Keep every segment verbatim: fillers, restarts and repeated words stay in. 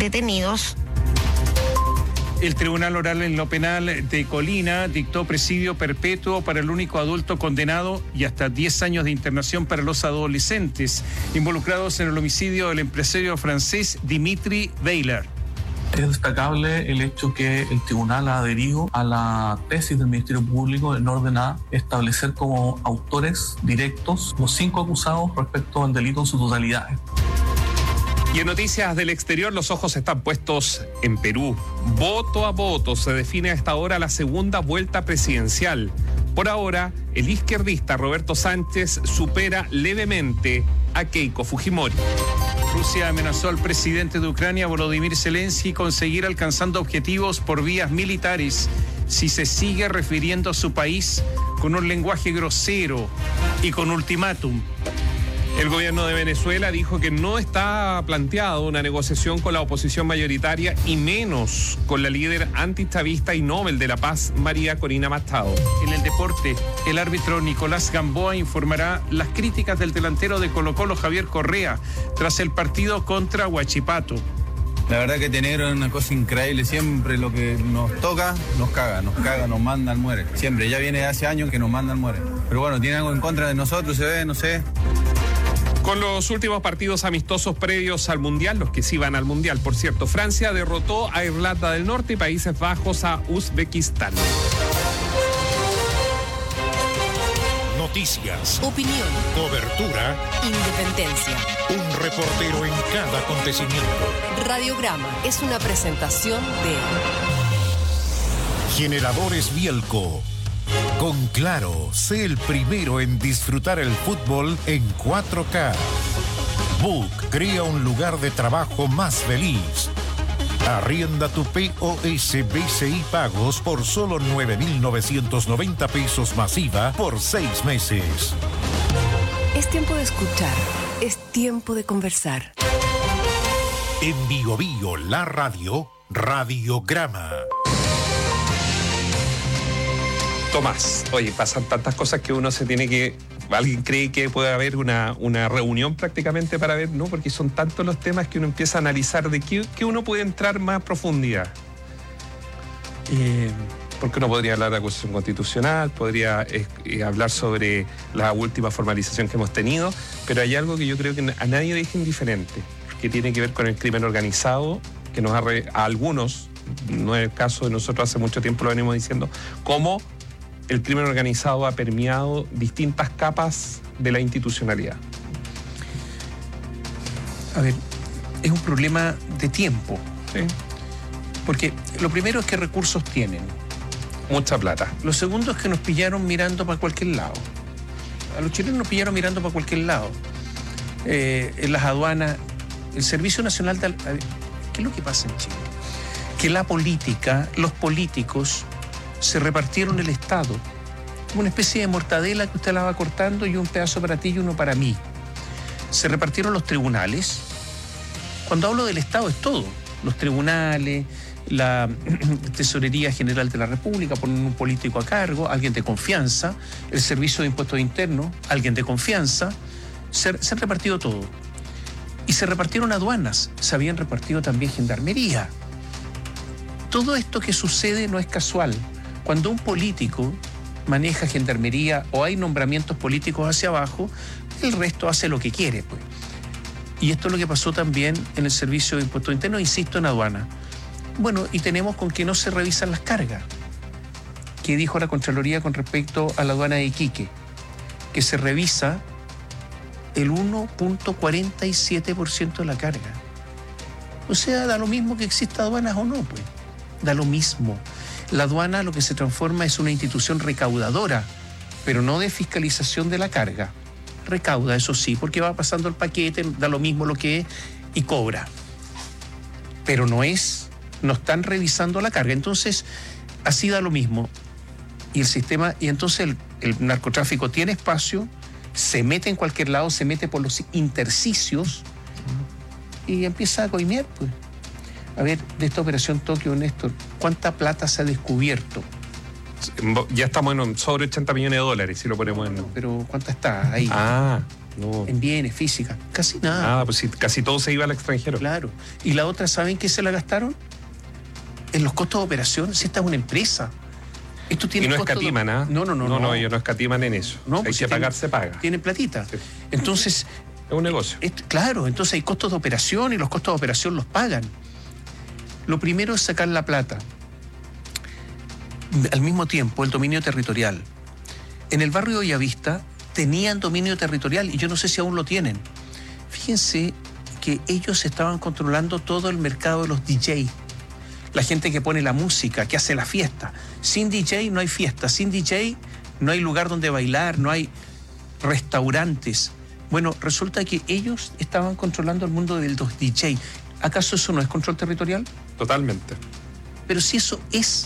detenidos. El Tribunal Oral en lo Penal de Colina dictó presidio perpetuo para el único adulto condenado y hasta diez años de internación para los adolescentes involucrados en el homicidio del empresario francés Dimitri Weiler. Es destacable el hecho que el tribunal ha adherido a la tesis del Ministerio Público en orden a establecer como autores directos los cinco acusados respecto al delito en su totalidad. Y en noticias del exterior, los ojos están puestos en Perú. Voto a voto se define a esta hora la segunda vuelta presidencial. Por ahora, el izquierdista Roberto Sánchez supera levemente a Keiko Fujimori. Rusia amenazó al presidente de Ucrania, Volodymyr Zelensky, con seguir alcanzando objetivos por vías militares si se sigue refiriendo a su país con un lenguaje grosero y con ultimátum. El gobierno de Venezuela dijo que no está planteado una negociación con la oposición mayoritaria y menos con la líder antichavista y Nobel de la Paz, María Corina Machado. En el deporte, el árbitro Nicolás Gamboa informará las críticas del delantero de Colo-Colo, Javier Correa, tras el partido contra Huachipato. La verdad que Tenegro es una cosa increíble, siempre lo que nos toca, nos caga, nos caga, nos manda al muere. Siempre, ya viene hace años que nos manda al muere. Pero bueno, tiene algo en contra de nosotros, se ve, no sé. Con los últimos partidos amistosos previos al Mundial, los que sí van al Mundial, por cierto, Francia derrotó a Irlanda del Norte y Países Bajos a Uzbekistán. Noticias, opinión, cobertura, independencia. Un reportero en cada acontecimiento. Radiograma es una presentación de Generadores Bielco. Con Claro, sé el primero en disfrutar el fútbol en cuatro K. Book crea un lugar de trabajo más feliz. Arrienda tu P O S B C I Pagos por solo nueve mil novecientos noventa pesos masiva por seis meses. Es tiempo de escuchar, es tiempo de conversar. En Bio Bio, la radio, Radiograma. Tomás, oye, pasan tantas cosas que uno se tiene que... Alguien cree que puede haber una, una reunión prácticamente para ver, ¿no? Porque son tantos los temas que uno empieza a analizar de qué, qué uno puede entrar más a profundidad. Eh, porque uno podría hablar de acusación constitucional, podría eh, hablar sobre la última formalización que hemos tenido, pero hay algo que yo creo que a nadie deja indiferente, que tiene que ver con el crimen organizado, que nos ha... Re, a algunos, no es el caso de nosotros, hace mucho tiempo lo venimos diciendo, cómo el crimen organizado ha permeado distintas capas de la institucionalidad. A ver, es un problema de tiempo, ¿sí? Porque lo primero es que recursos tienen. Mucha plata. Lo segundo es que nos pillaron mirando para cualquier lado. A los chilenos nos pillaron mirando para cualquier lado. Eh, en las aduanas, el Servicio Nacional de... ¿Qué es lo que pasa en Chile? Que la política, los políticos... se repartieron el Estado, como una especie de mortadela que usted la va cortando y un pedazo para ti y uno para mí. Se repartieron los tribunales. Cuando hablo del Estado es todo, los tribunales, la Tesorería General de la República, ponen un político a cargo, alguien de confianza, el Servicio de Impuestos Internos, alguien de confianza, se, se han repartido todo. Y se repartieron aduanas, se habían repartido también gendarmería. Todo esto que sucede no es casual. Cuando un político maneja gendarmería o hay nombramientos políticos hacia abajo, el resto hace lo que quiere, pues. Y esto es lo que pasó también en el Servicio de Impuestos Internos, insisto, en aduana. Bueno, y tenemos con que no se revisan las cargas. ¿Qué dijo la Contraloría con respecto a la aduana de Iquique? Que se revisa el uno punto cuarenta y siete por ciento de la carga. O sea, da lo mismo que exista aduanas o no, pues. Da lo mismo. La aduana lo que se transforma es una institución recaudadora, pero no de fiscalización de la carga. Recauda, eso sí, porque va pasando el paquete, da lo mismo lo que es y cobra. Pero no es, no están revisando la carga. Entonces, así da lo mismo. Y el sistema, y entonces el, el narcotráfico tiene espacio, se mete en cualquier lado, se mete por los intersticios y empieza a coimear, pues. A ver, de esta operación Tokio, Néstor, ¿cuánta plata se ha descubierto? Ya estamos en sobre ochenta millones de dólares, si lo ponemos en... Pero ¿cuánta está ahí? Ah. No. en bienes, física, casi nada. Nada, pues sí, casi todo se iba al extranjero. Claro. Y la otra, ¿saben qué se la gastaron? En los costos de operación, si esta es una empresa. Esto tiene Y no costo de- escatiman, ¿ah? No, no, no. No, no, ellos no escatiman en eso. No, Hay pues que si pagar, tienen- se paga. Tienen platita. Sí. Entonces, Es un negocio. Esto- claro, entonces hay costos de operación y los costos de operación los pagan. Lo primero es sacar la plata. Al mismo tiempo, el dominio territorial. En el barrio de Bellavista tenían dominio territorial y yo no sé si aún lo tienen. Fíjense que ellos estaban controlando todo el mercado de los D J. La gente que pone la música, que hace la fiesta. Sin D J no hay fiesta, sin D J no hay lugar donde bailar, no hay restaurantes. Bueno, resulta que ellos estaban controlando el mundo de los D J. ¿Acaso eso no es control territorial? Totalmente. Pero si eso es,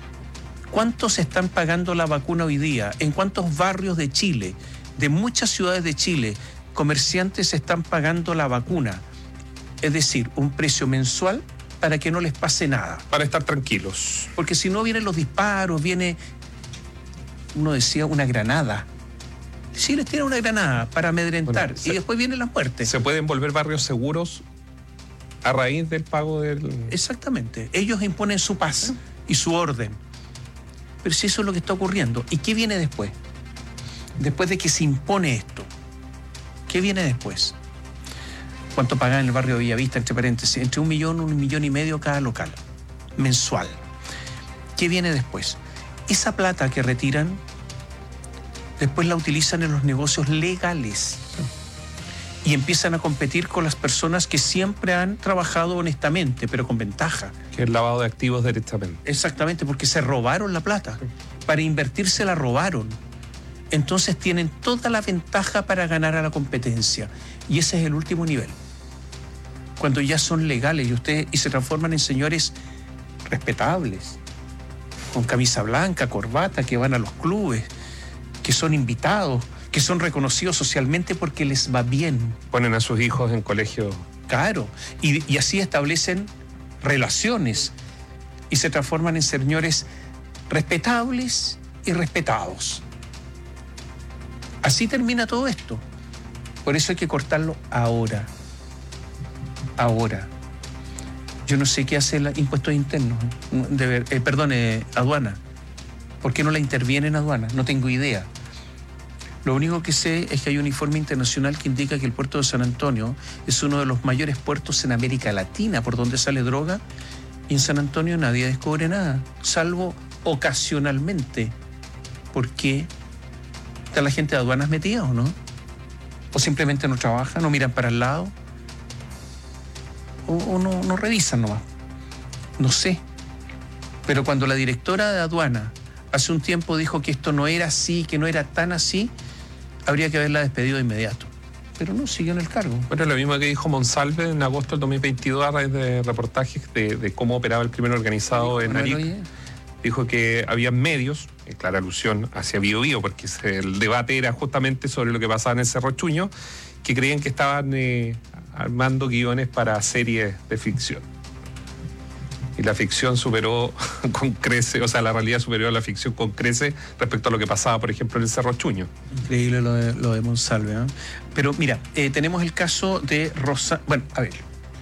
¿cuántos están pagando la vacuna hoy día? ¿En cuántos barrios de Chile, de muchas ciudades de Chile, comerciantes están pagando la vacuna? Es decir, un precio mensual para que no les pase nada. Para estar tranquilos. Porque si no vienen los disparos, viene, uno decía, una granada. Sí, les tiran una granada para amedrentar. Bueno, se- y después vienen las muertes. Se pueden volver barrios seguros a raíz del pago del... Exactamente. Ellos imponen su paz y su orden. Pero si eso es lo que está ocurriendo. ¿Y qué viene después? Después de que se impone esto. ¿Qué viene después? ¿Cuánto pagan en el barrio de Bellavista, entre paréntesis? Entre un millón, un millón y medio cada local. Mensual. ¿Qué viene después? Esa plata que retiran, después la utilizan en los negocios legales. Y empiezan a competir con las personas que siempre han trabajado honestamente, pero con ventaja. Que es lavado de activos directamente. Exactamente, porque se robaron la plata. Para invertir se la robaron. Entonces tienen toda la ventaja para ganar a la competencia. Y ese es el último nivel. Cuando ya son legales y ustedes y se transforman en señores respetables, con camisa blanca, corbata, que van a los clubes, que son invitados, que son reconocidos socialmente porque les va bien. Ponen a sus hijos en colegio. Claro, y, y así establecen relaciones y se transforman en señores respetables y respetados. Así termina todo esto. Por eso hay que cortarlo ahora. Ahora. Yo no sé qué hace el impuestos internos, ¿eh? De ver, eh, perdón, eh, aduana. ¿Por qué no la interviene en aduana? No tengo idea. Lo único que sé es que hay un informe internacional que indica que el puerto de San Antonio es uno de los mayores puertos en América Latina por donde sale droga, y en San Antonio nadie descubre nada, salvo ocasionalmente. ¿Por qué? ¿Está la gente de aduanas metida o no? ¿O simplemente no trabajan, no miran para el lado? ¿O, o no, no revisan nomás? No sé. Pero cuando la directora de aduana hace un tiempo dijo que esto no era así, que no era tan así, habría que haberla despedido de inmediato. Pero no, siguió en el cargo. Bueno, lo mismo que dijo Monsalve en agosto del dos mil veintidós a raíz de reportajes de, de cómo operaba el crimen organizado en Bueno, Arica. oye, Dijo que había medios, en clara alusión hacia Bío Bío, porque se- el debate era justamente sobre lo que pasaba en el Cerro Chuño, que creían que estaban eh, armando guiones para series de ficción. Y la ficción superó con crece, o sea, la realidad superó a la ficción con crece respecto a lo que pasaba, por ejemplo, en el Cerro Chuño. increíble lo de, lo de Monsalve, ¿eh? Pero mira, eh, tenemos el caso de Rosa... Bueno, a ver,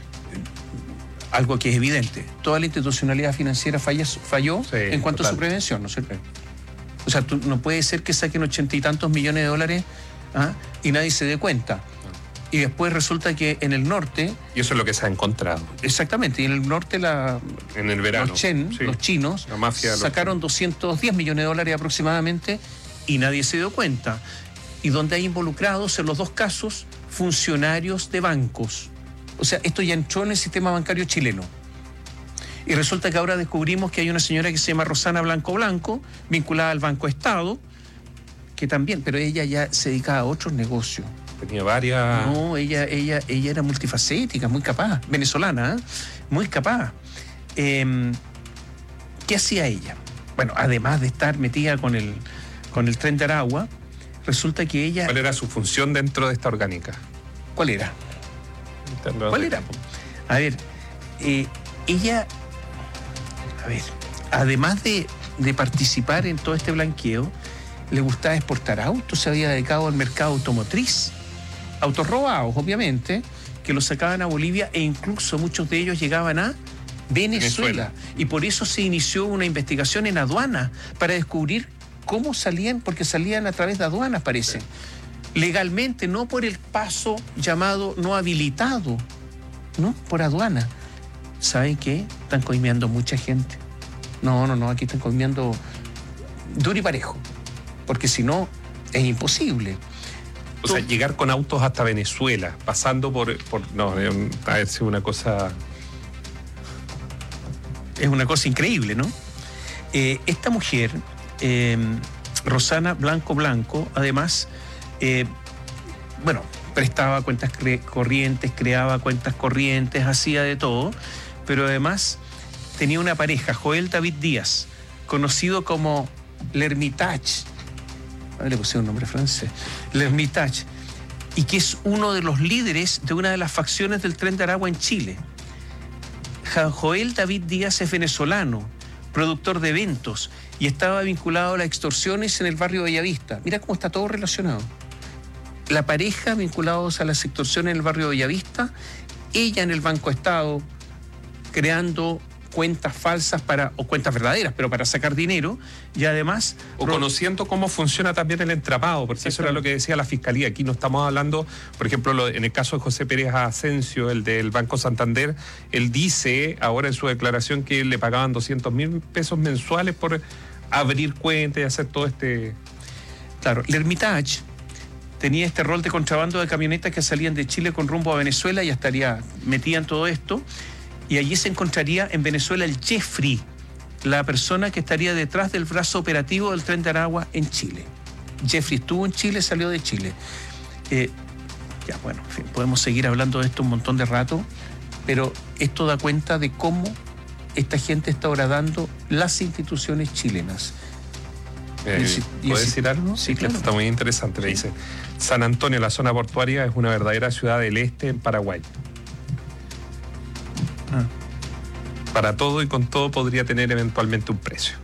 algo que es evidente. Toda la institucionalidad financiera falla, falló Sí, en cuanto total. a su prevención, ¿no es cierto? O sea, tú, no puede ser que saquen ochenta y tantos millones de dólares, ¿ah?, y nadie se dé cuenta. Y después resulta que en el norte, Y eso es lo que se ha encontrado exactamente, y en el norte la, en el verano. los chen, Sí. los chinos, La mafia de los sacaron doscientos diez millones de dólares aproximadamente y nadie se dio cuenta. Y donde hay involucrados en los dos casos funcionarios de bancos. O sea, esto ya entró en el sistema bancario chileno. Y resulta que ahora descubrimos que hay una señora que se llama Rosana Blanco Blanco, vinculada al Banco Estado, que también, pero ella ya se dedicaba a otros negocios. Tenía varias... No, ella, ella, ella era multifacética, muy capaz, venezolana, ¿eh? Muy capaz. Eh, ¿Qué hacía ella? Bueno, además de estar metida con el, con el Tren de Aragua, resulta que ella... ¿Cuál era su función dentro de esta orgánica? ¿Cuál era? ¿Cuál era? A ver, eh, ella, a ver, además de, de participar en todo este blanqueo, le gustaba exportar autos, se había dedicado al mercado automotriz. autos robados, obviamente, que los sacaban a Bolivia e incluso muchos de ellos llegaban a Venezuela. Venezuela. Y por eso se inició una investigación en aduana para descubrir cómo salían, porque salían a través de aduanas, parece. Sí. Legalmente, no por el paso llamado no habilitado, no, por aduana. ¿Saben qué? Están coimeando mucha gente. No, no, no, aquí están coimeando duro y parejo, porque si no, es imposible. O sea, llegar con autos hasta Venezuela, pasando por... por no, a ver si una cosa... Es una cosa increíble, ¿no? Eh, esta mujer, eh, Rosana Blanco Blanco, además, eh, bueno, prestaba cuentas cre- corrientes, creaba cuentas corrientes, hacía de todo, pero además tenía una pareja, Joel David Díaz, conocido como L'Hermitage. Ah, le puse un nombre francés. L'Hermitage. Y que es uno de los líderes de una de las facciones del Tren de Aragua en Chile. Joel David Díaz es venezolano, productor de eventos, y estaba vinculado a las extorsiones en el barrio Bellavista. Mira cómo está todo relacionado. La pareja vinculados a las extorsiones en el barrio Bellavista, ella en el Banco Estado, creando cuentas falsas para, o cuentas verdaderas, pero para sacar dinero, y además... O conociendo cómo funciona también el entramado, porque eso era lo que decía la Fiscalía. Aquí no estamos hablando, por ejemplo, lo, en el caso de José Pérez Asensio, el del Banco Santander, él dice ahora en su declaración que le pagaban doscientos mil pesos mensuales por abrir cuentas y hacer todo este... Claro, L'Hermitage tenía este rol de contrabando de camionetas que salían de Chile con rumbo a Venezuela y estaría metida en todo esto. Y allí se encontraría en Venezuela el Jeffrey, la persona que estaría detrás del brazo operativo del Tren de Aragua en Chile. Jeffrey estuvo en Chile, salió de Chile. Eh, ya, bueno, en fin, podemos seguir hablando de esto un montón de rato, pero esto da cuenta de cómo esta gente está horadando las instituciones chilenas. Eh, ¿Puedo decir algo? Sí, claro. Está muy interesante. Me dice, San Antonio, la zona portuaria, es una verdadera ciudad del este en Paraguay. Ah. Para todo y con todo podría tener eventualmente un precio.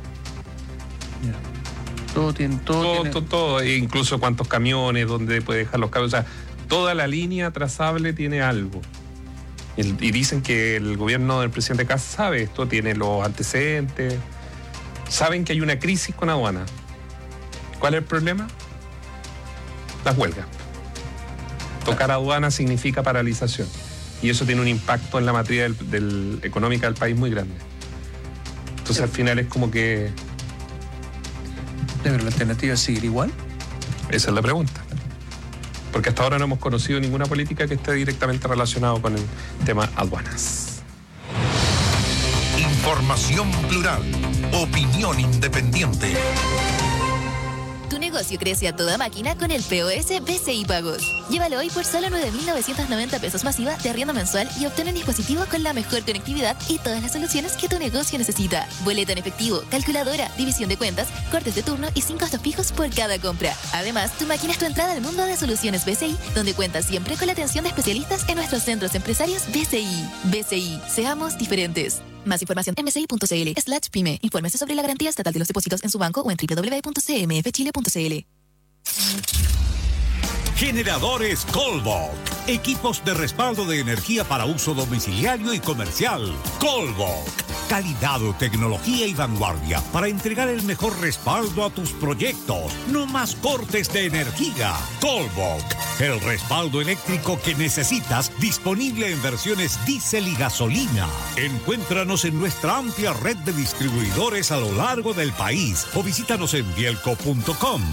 Yeah. Todo tiene... Todo, todo, tiene... todo, todo, incluso cuántos camiones, dónde puede dejar los camiones. O sea, toda la línea trazable tiene algo. Y, y dicen que el gobierno del presidente Kast sabe esto, tiene los antecedentes, saben que hay una crisis con aduana. ¿Cuál es el problema? Las huelgas. Tocar aduana significa paralización. Y eso tiene un impacto en la materia del, del, económica del país muy grande. Entonces, sí, al final es como que... ¿Pero la alternativa es seguir igual? Esa es la pregunta. Porque hasta ahora no hemos conocido ninguna política que esté directamente relacionada con el tema aduanas. Información plural. Opinión independiente. Tu negocio crece a toda máquina con el P O S B C I Pagos. Llévalo hoy por solo nueve mil novecientos noventa pesos masiva de arriendo mensual y obtén un dispositivo con la mejor conectividad y todas las soluciones que tu negocio necesita. Boleta en efectivo, calculadora, división de cuentas, cortes de turno y sin costos fijos por cada compra. Además, tu máquina es tu entrada al mundo de soluciones B C I, donde cuentas siempre con la atención de especialistas en nuestros centros empresarios B C I. B C I, seamos diferentes. Más información en bci.cl slash pyme. Infórmese sobre la garantía estatal de los depósitos en su banco o en doble u doble u doble u punto c m f chile punto c l. Generadores Colbok. Equipos de respaldo de energía para uso domiciliario y comercial. Colbok. Calidad, tecnología y vanguardia para entregar el mejor respaldo a tus proyectos. No más cortes de energía. Colbok. El respaldo eléctrico que necesitas, disponible en versiones diésel y gasolina. Encuéntranos en nuestra amplia red de distribuidores a lo largo del país o visítanos en vielco punto com.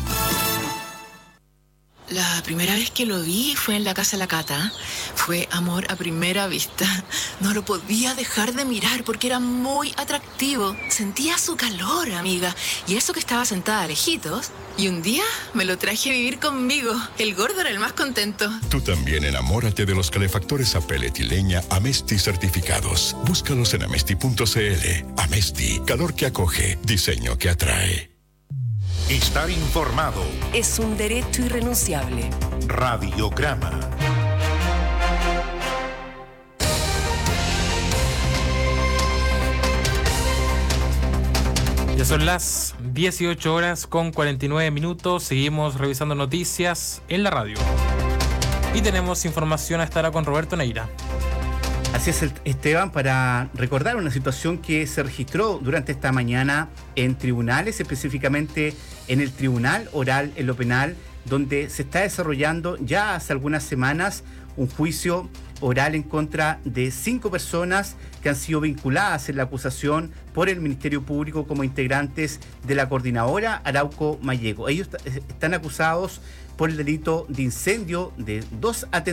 La primera vez que lo vi fue en la casa de la Cata. Fue amor a primera vista. No lo podía dejar de mirar porque era muy atractivo. Sentía su calor, amiga. Y eso que estaba sentada lejitos. Y un día me lo traje a vivir conmigo. El gordo era el más contento. Tú también enamórate de los calefactores a pellet y leña Amesti certificados. Búscalos en amesti punto c l. Amesti, calor que acoge, diseño que atrae. Estar informado es un derecho irrenunciable. Radiograma. Ya son las dieciocho horas con cuarenta y nueve minutos. Seguimos revisando noticias en la radio. Y tenemos información a esta hora con Roberto Neira. Así es, Esteban, para recordar una situación que se registró durante esta mañana en tribunales, específicamente en el Tribunal Oral en lo Penal, donde se está desarrollando ya hace algunas semanas un juicio oral en contra de cinco personas que han sido vinculadas en la acusación por el Ministerio Público como integrantes de la coordinadora Arauco Mayeco. Ellos están acusados por el delito de incendio de dos atentados